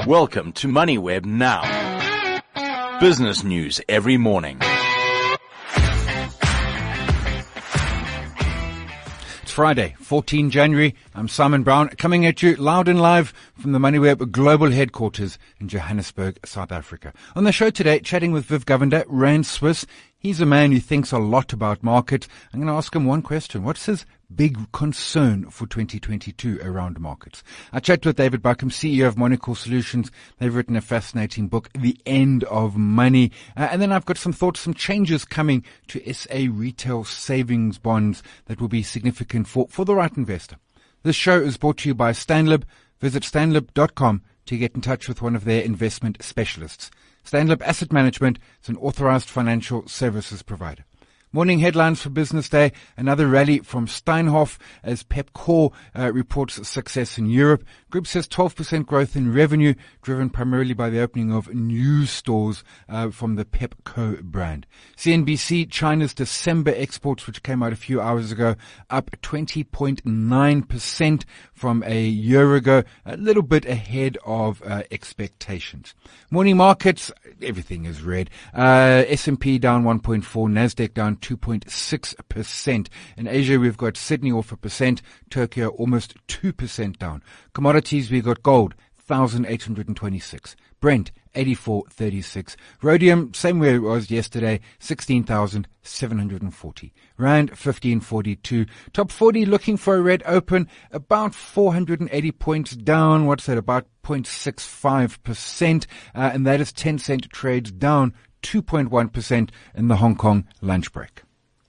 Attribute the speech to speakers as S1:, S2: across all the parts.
S1: Welcome to MoneyWeb Now. Business news every morning.
S2: It's Friday, 14 January. I'm Simon Brown, coming at you loud and live from the MoneyWeb global headquarters in Johannesburg, South Africa. On the show today, chatting with Viv Govender, Rand Swiss. He's a man who thinks a lot about markets. I'm going to ask him one question. What's his big concern for 2022 around markets? I chat with David Buckham, CEO of Monocle Solutions. They've written a fascinating book, The End of Money. And then I've got some thoughts, some changes coming to SA retail savings bonds that will be significant for the right investor. This show is brought to you by Stanlib. Visit stanlib.com to get in touch with one of their investment specialists. Stanlib Asset Management is an authorized financial services provider. Morning headlines for Business Day. Another rally from Steinhoff as Pepkor reports success in Europe. Group says 12% growth in revenue, driven primarily by the opening of new stores from the Pepco brand. CNBC, China's December exports, which came out a few hours ago, up 20.9% from a year ago, a little bit ahead of expectations. Morning markets, everything is red. S&P down 1.4, Nasdaq down 2.6%. In Asia, we've got Sydney off 1%, Tokyo almost 2% down. Commodities, we've got gold, 1,826. Brent, 84.36. Rhodium, same way it was yesterday, 16,740. Rand, 15.42. Top 40 looking for a red open, about 480 points down. What's that? About 0.65%. And that is 10-cent trades down 2.1% in the Hong Kong lunch break.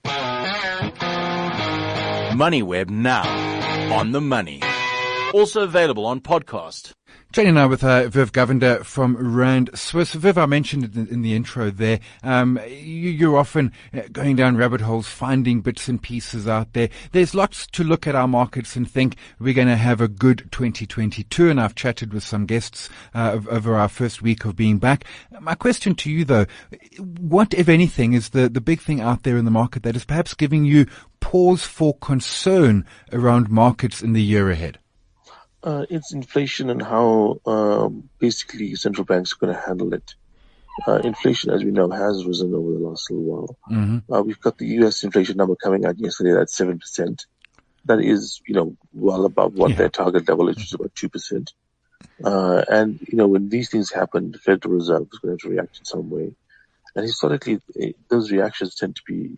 S1: MoneyWeb Now. On the money. Also available on podcast.
S2: Chatting now with Viv Govender from Rand Swiss. Viv, I mentioned it in the intro there. You're often going down rabbit holes, finding bits and pieces out there. There's lots to look at our markets and think we're going to have a good 2022. And I've chatted with some guests over our first week of being back. My question to you, though, what, if anything, is the big thing out there in the market that is perhaps giving you pause for concern around markets in the year ahead?
S3: It's inflation and how basically central banks are going to handle it. Inflation, as we know, has risen over the last little while. Mm-hmm. We've got the U.S. inflation number coming out yesterday. That's 7%. That is, well above what their target level is, which is about 2%. And when these things happen, the Federal Reserve is going to have to react in some way. And historically, those reactions tend to be,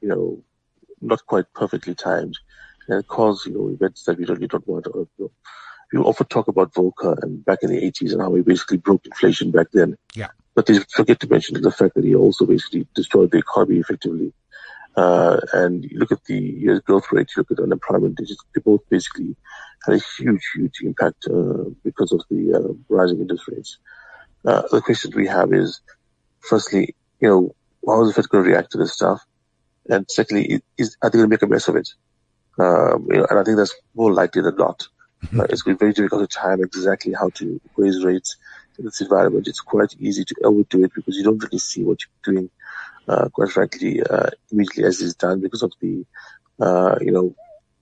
S3: not quite perfectly timed, and cause events that we really don't want to. People often talk about Volcker and back in the 80s and how he basically broke inflation back then. Yeah. But they forget to mention the fact that he also basically destroyed the economy effectively. And you look at the US growth rate, you look at unemployment, they both basically had a huge, huge impact because of the rising interest rates. The question we have is, firstly, how is the Fed going to react to this stuff? And secondly, are they going to make a mess of it? And I think that's more likely than not. It's going to be very difficult to time exactly how to raise rates in this environment. It's quite easy to overdo it because you don't really see what you're doing, quite frankly, immediately as it's done because of the, the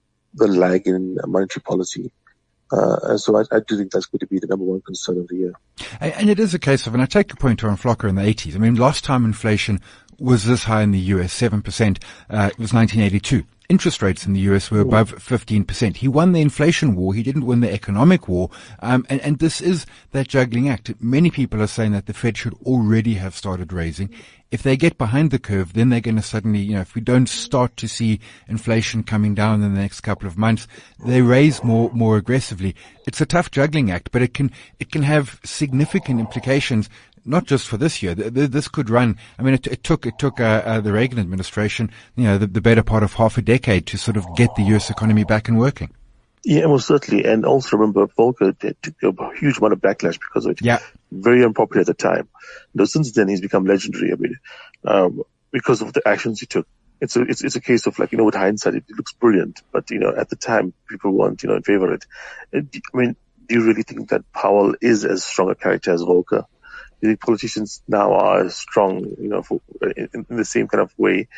S3: lag in monetary policy. And so I do think that's going to be the number one concern of the year.
S2: And it is a case of, and I take your point on Flocker in the 80s. I mean, last time inflation was this high in the US, 7%, it was 1982. Interest rates in the US were above 15%. He won the inflation war. He didn't win the economic war. And this is that juggling act. Many people are saying that the Fed should already have started raising. If they get behind the curve, then they're going to suddenly, if we don't start to see inflation coming down in the next couple of months, they raise more aggressively. It's a tough juggling act, but it can have significant implications. Not just for this year. This could run. I mean, it took the Reagan administration, the better part of half a decade to sort of get the U.S. economy back and working.
S3: Yeah, most certainly. And also remember, Volcker took a huge amount of backlash because of it. Yeah. Very unpopular at the time. Since then, he's become legendary. I mean, because of the actions he took. It's a case of with hindsight, it looks brilliant. But, at the time, people weren't, in favor of it. I mean, do you really think that Powell is as strong a character as Volcker? Do you think politicians now are as strong, in the same kind of way,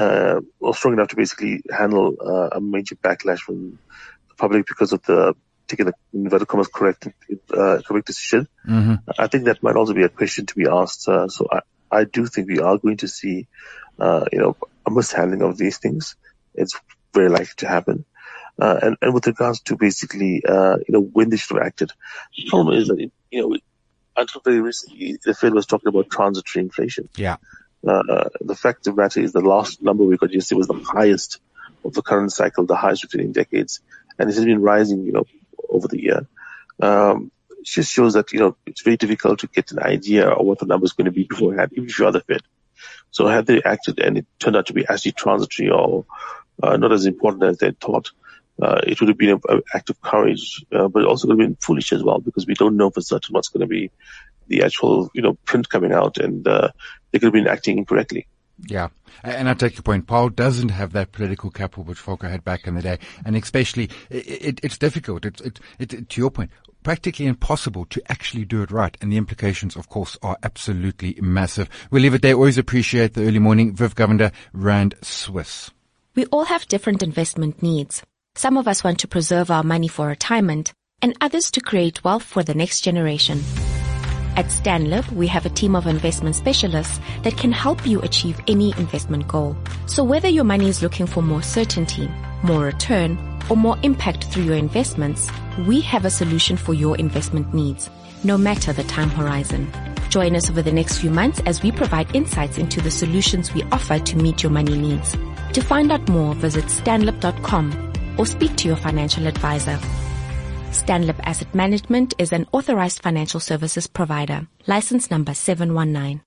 S3: or strong enough to basically handle a major backlash from the public because of the taken a inverted commas correct decision.
S2: Mm-hmm.
S3: I think that might also be a question to be asked. So I do think we are going to see, a mishandling of these things. It's very likely to happen. And with regards to basically, when they should have acted, the problem is that, until very recently, the Fed was talking about transitory inflation.
S2: Yeah.
S3: The fact of the matter is the last number we got yesterday was the highest of the current cycle, the highest between decades. And it has been rising, over the year. It just shows that, it's very difficult to get an idea of what the number is going to be beforehand, even if you are the Fed. So had they acted and it turned out to be actually transitory or not as important as they thought, it would have been an act of courage, but it also would have been foolish as well, because we don't know for certain what's going to be the actual, print coming out, and they could have been acting incorrectly.
S2: Yeah. And I take your point. Powell doesn't have that political capital which Volcker had back in the day. And especially, it's difficult. It's to your point, practically impossible to actually do it right. And the implications, of course, are absolutely massive. We'll leave it there. Always appreciate the early morning. Viv Govender, Rand Swiss.
S4: We all have different investment needs. Some of us want to preserve our money for retirement, and others to create wealth for the next generation. At Stanlib, we have a team of investment specialists that can help you achieve any investment goal. So whether your money is looking for more certainty, more return, or more impact through your investments, we have a solution for your investment needs, no matter the time horizon. Join us over the next few months as we provide insights into the solutions we offer to meet your money needs. To find out more, visit stanlib.com or speak to your financial advisor. Stanlib Asset Management is an authorized financial services provider. License number 719.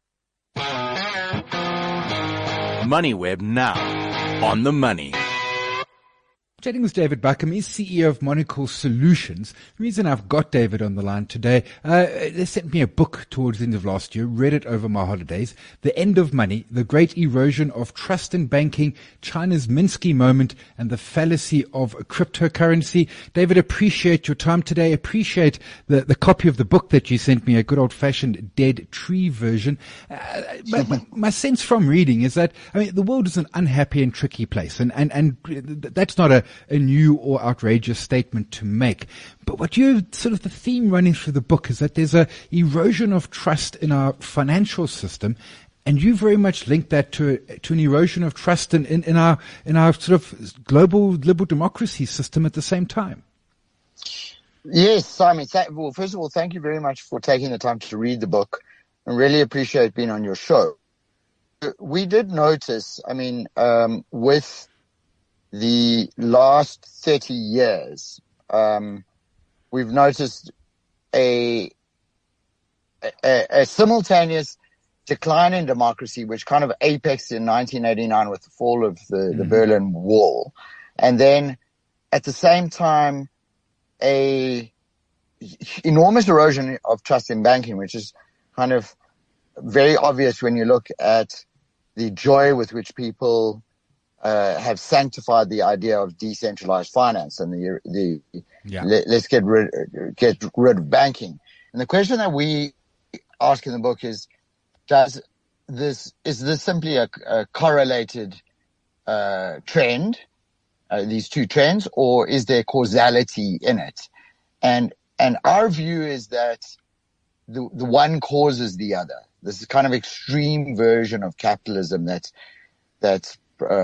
S1: MoneyWeb now. On the money.
S2: Chatting with David Buckham, he's CEO of Monocle Solutions. The reason I've got David on the line today, they sent me a book towards the end of last year, read it over my holidays, The End of Money, The Great Erosion of Trust in Banking, China's Minsky Moment, and the Fallacy of Cryptocurrency. David, appreciate your time today. Appreciate the copy of the book that you sent me, a good old-fashioned Dead Tree version. My sense from reading is that, the world is an unhappy and tricky place, and that's not a new or outrageous statement to make. But what the theme running through the book is that there's a erosion of trust in our financial system, and you very much link that to an erosion of trust in our sort of global liberal democracy system at the same time.
S5: Yes, Simon. Well, first of all, thank you very much for taking the time to read the book. I really appreciate being on your show. We did notice, with the last 30 years, we've noticed a simultaneous decline in democracy, which kind of apexed in 1989 with the fall of the Berlin Wall. And then at the same time, a enormous erosion of trust in banking, which is kind of very obvious when you look at the joy with which people have sanctified the idea of decentralized finance and let's get rid of banking. And the question that we ask in the book is this simply a correlated trend, these two trends, or is there causality in it? And our view is that the one causes the other. This is kind of extreme version of capitalism that's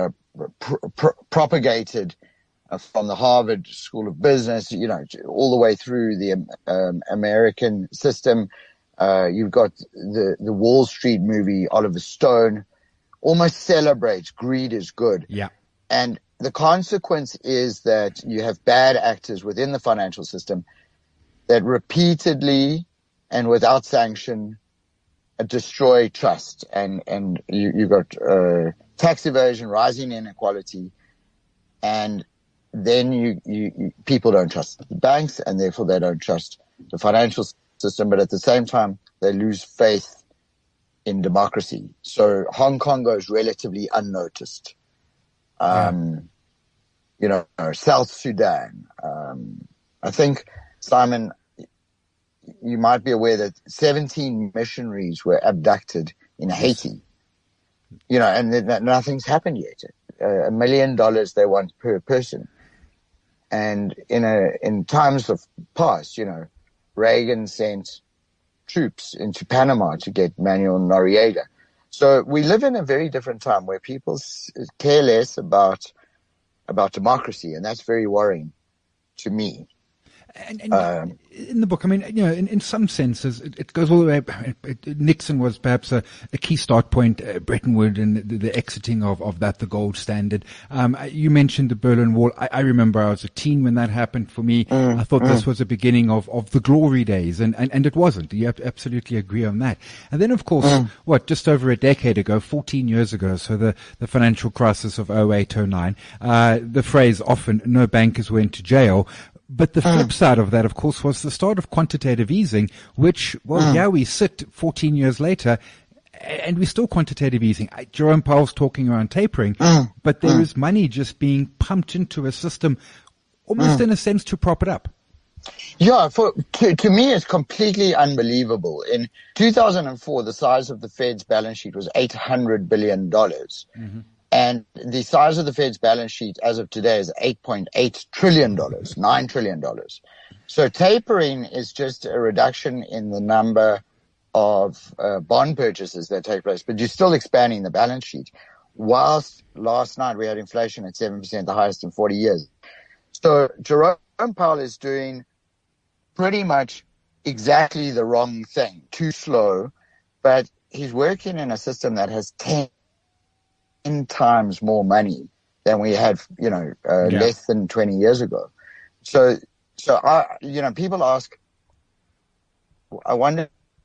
S5: propagated from the Harvard School of Business, all the way through the American system. You've got the Wall Street movie, Oliver Stone, almost celebrates greed is good.
S2: Yeah.
S5: And the consequence is that you have bad actors within the financial system that repeatedly and without sanction destroy trust. And you've got tax evasion, rising inequality, and then you people don't trust the banks, and therefore they don't trust the financial system. But at the same time, they lose faith in democracy. So Hong Kong goes relatively unnoticed. South Sudan. I think, Simon, you might be aware that 17 missionaries were abducted in Haiti. And nothing's happened yet. $1 million they want per person. And in times of past, Reagan sent troops into Panama to get Manuel Noriega. So we live in a very different time where people care less about democracy, and that's very worrying to me.
S2: And in the book, I mean, in some senses, it goes all the way. Nixon was perhaps a key start point, Bretton Woods and the exiting of that, the gold standard. You mentioned the Berlin Wall. I remember I was a teen when that happened for me. I thought this was the beginning of the glory days, and it wasn't. You absolutely agree on that. And then, of course, just over a decade ago, 14 years ago, so the financial crisis of 08-09, the phrase often, no bankers went to jail. But the flip side of that, of course, was the start of quantitative easing, which, we sit 14 years later, and we're still quantitative easing. Jerome Powell's talking around tapering, but there is money just being pumped into a system, almost in a sense to prop it up.
S5: Yeah, to me, it's completely unbelievable. In 2004, the size of the Fed's balance sheet was $800 billion. And the size of the Fed's balance sheet as of today is $8.8 trillion, $9 trillion. So tapering is just a reduction in the number of bond purchases that take place, but you're still expanding the balance sheet. Whilst last night we had inflation at 7%, the highest in 40 years. So Jerome Powell is doing pretty much exactly the wrong thing, too slow, but he's working in a system that has 10 times more money than we had, less than 20 years ago. So people ask, I wonder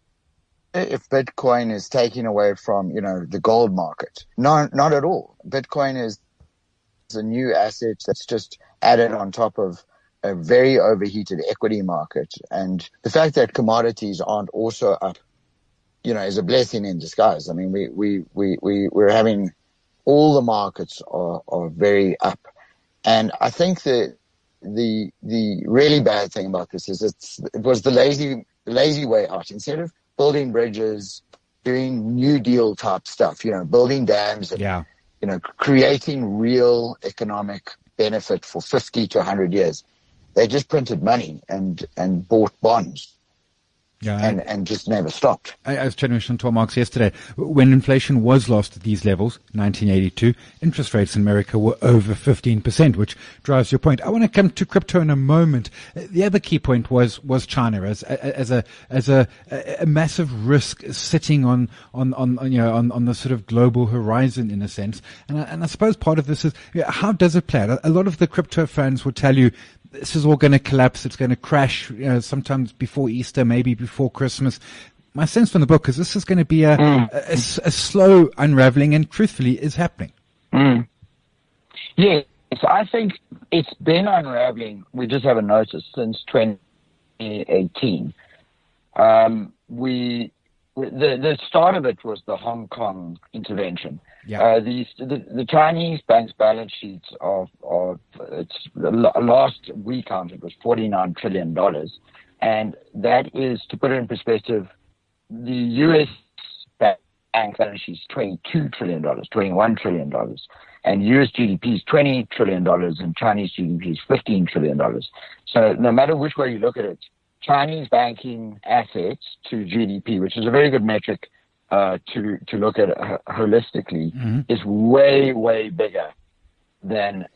S5: if Bitcoin is taking away from, the gold market. No, not at all. Bitcoin is a new asset that's just added on top of a very overheated equity market. And the fact that commodities aren't also up, is a blessing in disguise. I mean, we're having all the markets are very up. And I think that the really bad thing about this is it was the lazy way out. Instead of building bridges, doing New Deal type stuff, building dams and, creating real economic benefit for 50 to 100 years, they just printed money and bought bonds. And just never stopped.
S2: I was chatting with Chantal Marx yesterday. When inflation was last at these levels, 1982, interest rates in America were over 15%, which drives your point. I want to come to crypto in a moment. The other key point was China as a massive risk sitting on the sort of global horizon in a sense. And I suppose part of this is, how does it play out? A lot of the crypto fans will tell you, this is all going to collapse. It's going to crash, sometimes before Easter, maybe before Christmas. My sense from the book is this is going to be a slow unraveling, and truthfully is happening.
S6: Yes, I think it's been unraveling. We just haven't noticed since 2018. The start of it was the Hong Kong intervention.
S2: Yeah.
S6: The Chinese bank's balance sheets last we counted was $49 trillion. And that is, to put it in perspective, the U.S. bank balance sheet is $22 trillion, $21 trillion. And U.S. GDP is $20 trillion and Chinese GDP is $15 trillion. So no matter which way you look at it, Chinese banking assets to GDP, which is a very good metric to look at holistically, is way, way bigger than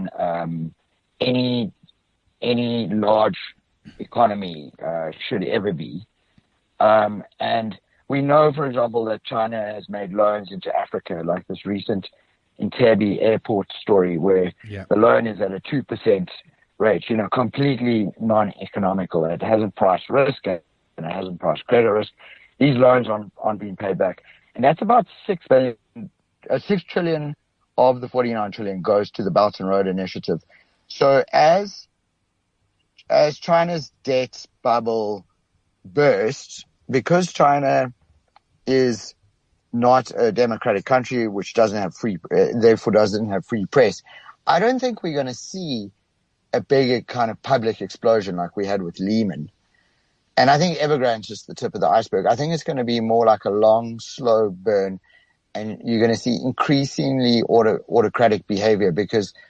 S6: any large economy should ever be. And we know, for example, that China has made loans into Africa, like this recent Entebbe airport story where the loan is at a 2% rate, completely non-economical. It hasn't priced risk and it hasn't priced credit risk. These loans aren't being paid back. And that's about 6 trillion of the 49 trillion goes to the Belt and Road Initiative. So as China's debt bubble bursts, because China is not a democratic country which doesn't have therefore doesn't have free press, I don't think we're going to see a bigger kind of public explosion like we had with Lehman. And I think Evergrande's just the tip of the iceberg. I think it's going to be more like a long, slow burn, and you're going to see increasingly autocratic behavior because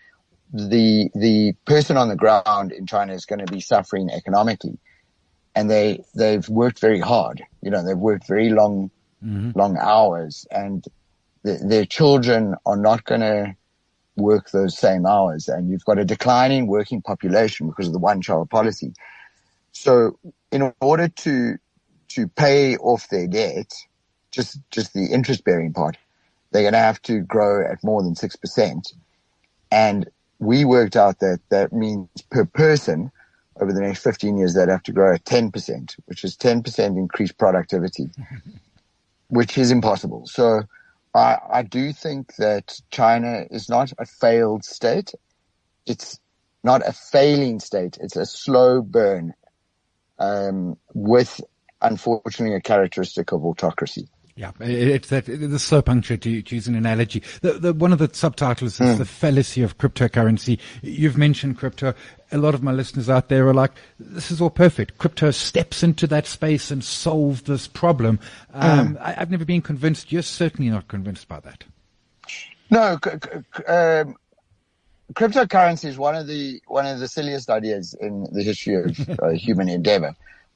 S5: the person on the ground in China is going to be suffering economically, and they've worked very hard. They've worked very long hours, and their children are not going to work those same hours, and you've got a declining working population because of the one-child policy. So in order to pay off their debt, just the interest-bearing part, they're going to have to grow at more than 6%. And we worked out that means per person over the next 15 years, they'd have to grow at 10%, which is 10% increased productivity, which is impossible. So I do think that China is not a failed state. It's not a failing state. It's a slow burn, with, unfortunately, a characteristic of autocracy.
S2: Yeah, it's the slow puncture, to use an analogy. One of the subtitles is the fallacy of cryptocurrency. You've mentioned crypto. A lot of my listeners out there are like, this is all perfect. Crypto steps into that space and solves this problem. I've never been convinced. You're certainly not convinced by that.
S5: No, cryptocurrency is one of the silliest ideas in the history of human endeavor.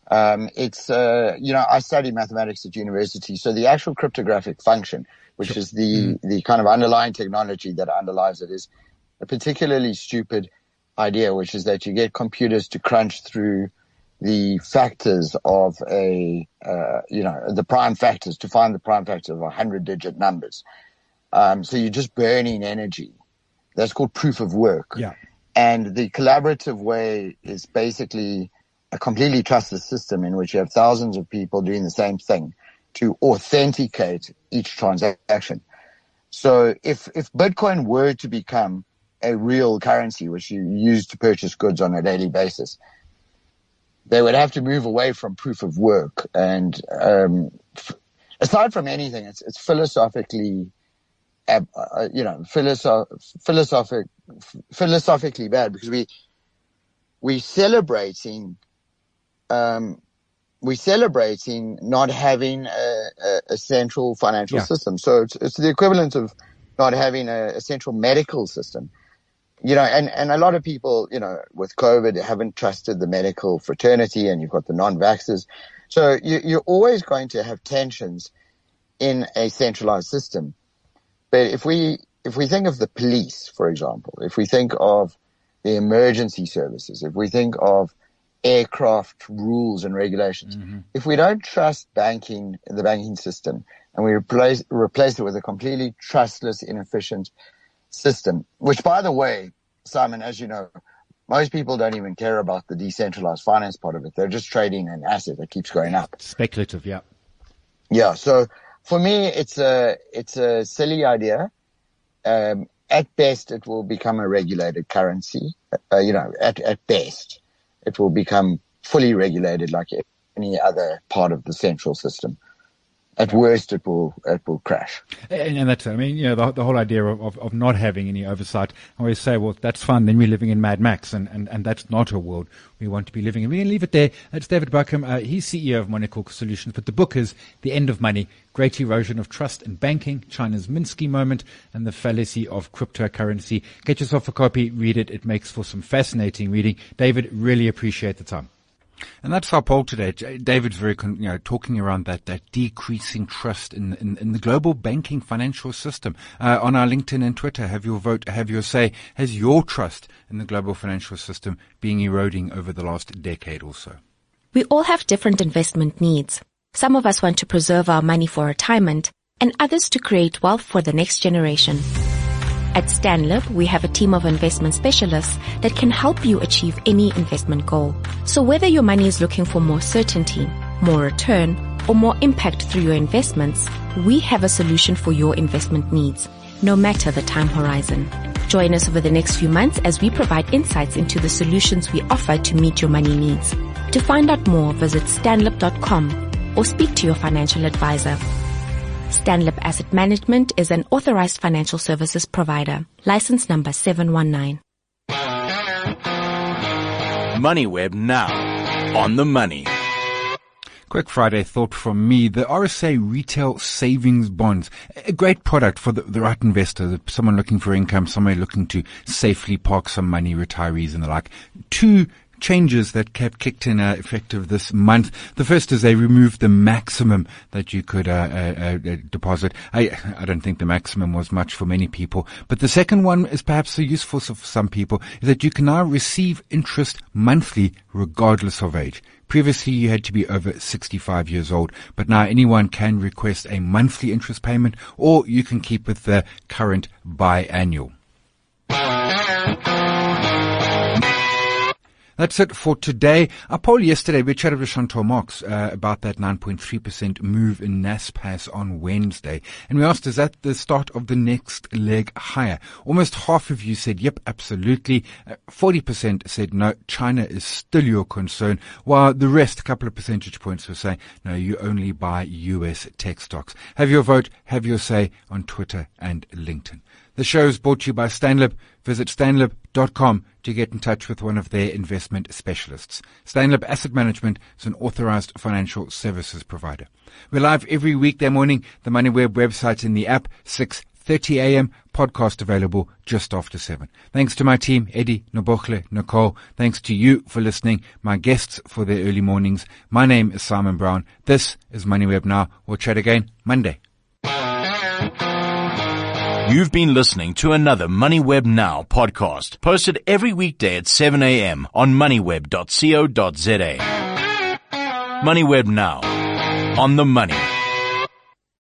S5: I studied mathematics at university, so the actual cryptographic function, which is the kind of underlying technology that underlies it, is a particularly stupid idea, which is that you get computers to crunch through the factors of the prime factors, to find the prime factors of 100-digit numbers. So you're just burning energy. That's called proof of work.
S2: Yeah.
S5: And the collaborative way is basically a completely trustless system in which you have thousands of people doing the same thing to authenticate each transaction. So if Bitcoin were to become a real currency, which you use to purchase goods on a daily basis, they would have to move away from proof of work. And aside from anything, it's philosophically, philosophically bad, because we're celebrating not having a central financial system. So it's the equivalent of not having a central medical system. And a lot of people, with COVID haven't trusted the medical fraternity, and you've got the non-vaxxers. So you're always going to have tensions in a centralized system. But if we think of the police, for example, if we think of the emergency services, if we think of aircraft rules and regulations, if we don't trust the banking system, and we replace it with a completely trustless, inefficient system, which, by the way, Simon, as you know, most people don't even care about the decentralized finance part of it. They're just trading an asset that keeps going up.
S2: Speculative, yeah.
S5: Yeah. So for me, it's a silly idea. At best, it will become a regulated currency. At best, it will become fully regulated like any other part of the central system. At worst, it will crash.
S2: And that's, the whole idea of not having any oversight. I always say, well, that's fine. Then we're living in Mad Max, and that's not a world we want to be living in. We can leave it there. That's David Buckham. He's CEO of Monecorp Solutions, but the book is The End of Money, Great Erosion of Trust in Banking, China's Minsky Moment, and the Fallacy of Cryptocurrency. Get yourself a copy, read it. It makes for some fascinating reading. David, really appreciate the time. And that's our poll today. David's very, talking around that decreasing trust in the global banking financial system. On our LinkedIn and Twitter, have your vote, have your say. Has your trust in the global financial system been eroding over the last decade or so?
S4: We all have different investment needs. Some of us want to preserve our money for retirement, and others to create wealth for the next generation. At Stanlib, we have a team of investment specialists that can help you achieve any investment goal. So whether your money is looking for more certainty, more return, or more impact through your investments, we have a solution for your investment needs, no matter the time horizon. Join us over the next few months as we provide insights into the solutions we offer to meet your money needs. To find out more, visit stanlib.com or speak to your financial advisor. Stanlib Asset Management is an authorized financial services provider. License number 719.
S1: MoneyWeb now. On the money.
S2: Quick Friday thought from me. The RSA Retail Savings Bonds, a great product for the right investor, someone looking for income, somebody looking to safely park some money, retirees and the like. Two changes that have kicked in effective this month. The first is they removed the maximum that you could deposit. I don't think the maximum was much for many people, but the second one is perhaps useful for some people, is that you can now receive interest monthly regardless of age. Previously, you had to be over 65 years old, but now anyone can request a monthly interest payment, or you can keep with the current biannual. That's it for today. Our poll yesterday, we chatted with Chantal Marx about that 9.3% move in Naspers on Wednesday. And we asked, is that the start of the next leg higher? Almost half of you said, yep, absolutely. 40% said, no, China is still your concern. While the rest, a couple of percentage points, were saying, no, you only buy US tech stocks. Have your vote, have your say on Twitter and LinkedIn. The show is brought to you by Stanlib. Visit stanlib.com to get in touch with one of their investment specialists. Stanlib Asset Management is an authorized financial services provider. We're live every weekday morning. The MoneyWeb website in the app, 6:30 a.m. Podcast available just after 7. Thanks to my team, Eddie, Nobokhle, Nicole. Thanks to you for listening, my guests for their early mornings. My name is Simon Brown. This is MoneyWeb Now. We'll chat again Monday.
S1: You've been listening to another MoneyWeb Now podcast, posted every weekday at 7 a.m. on moneyweb.co.za. MoneyWeb Now, on the money.